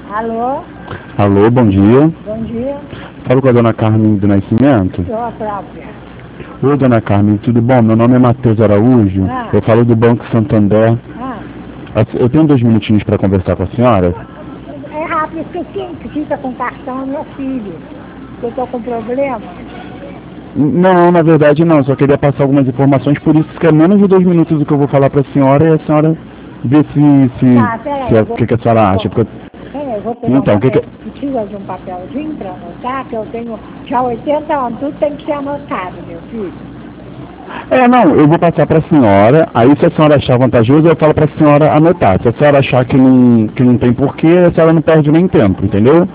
Alô? Alô, bom dia. Bom dia. Falo com a dona Carmen do Nascimento. Eu a própria. Oi, dona Carmen, tudo bom? Meu nome é Matheus Araújo. Ah. Eu falo do Banco Santander. Ah, Eu tenho 2 minutinhos para conversar com a senhora? é rápido, porque quem que fica com cartão é meu filho. Eu tô com problema. Não, na verdade não. Só queria passar algumas informações, por isso que é menos de 2 minutos o que eu vou falar para a senhora e a senhora vê Tá, peraí. o que a senhora acha. Porque Eu vou pegar Então, um o que papel. Precisa de um papelzinho para anotar, que eu tenho já 80 anos. Tudo tem que ser anotado, meu filho. Não, eu vou passar para a senhora, aí se a senhora achar vantajoso, eu falo para a senhora anotar. Se a senhora achar que não tem porquê, a senhora não perde nem tempo, entendeu?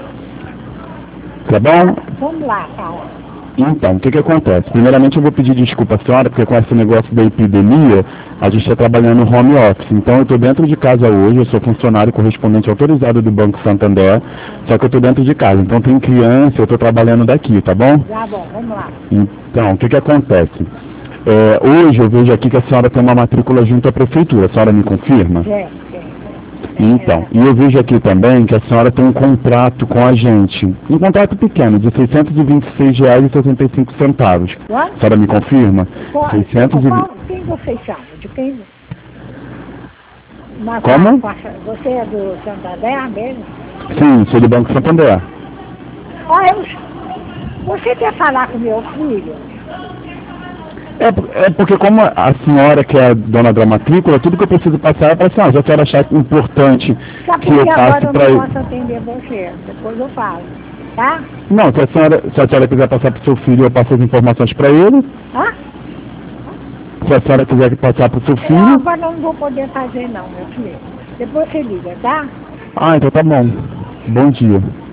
Tá bom? Vamos lá, fala. Então, o que acontece? Primeiramente eu vou pedir desculpa à senhora, porque com esse negócio da epidemia, a gente está trabalhando no home office. Então eu estou dentro de casa hoje, eu sou funcionário correspondente autorizado do Banco Santander, só que eu estou dentro de casa. Então tem criança, eu estou trabalhando daqui, tá bom? Tá bom, vamos lá. Então, o que acontece? Hoje eu vejo aqui que a senhora tem uma matrícula junto à prefeitura, a senhora me confirma? Tem. Então, e eu vejo aqui também que a senhora tem um contrato com a gente, um contrato pequeno, de R$ 626,65. Quanto? A senhora me confirma? Quem você chama? De quem? Como? Você é do Santander mesmo? Sim, sou do Banco Santander. Olha, você quer falar com meu filho? É porque como a senhora que é a dona da matrícula, tudo que eu preciso passar é para a senhora. Se a senhora achar importante que eu passe para ele... ele... Agora eu não posso atender você, depois eu falo, tá? Não, se a senhora quiser passar para o seu filho, eu passo as informações para ele. Hã? Se a senhora quiser passar para o seu filho... Não, agora eu não vou poder fazer não, meu filho. Depois você liga, tá? Então tá bom. Bom dia.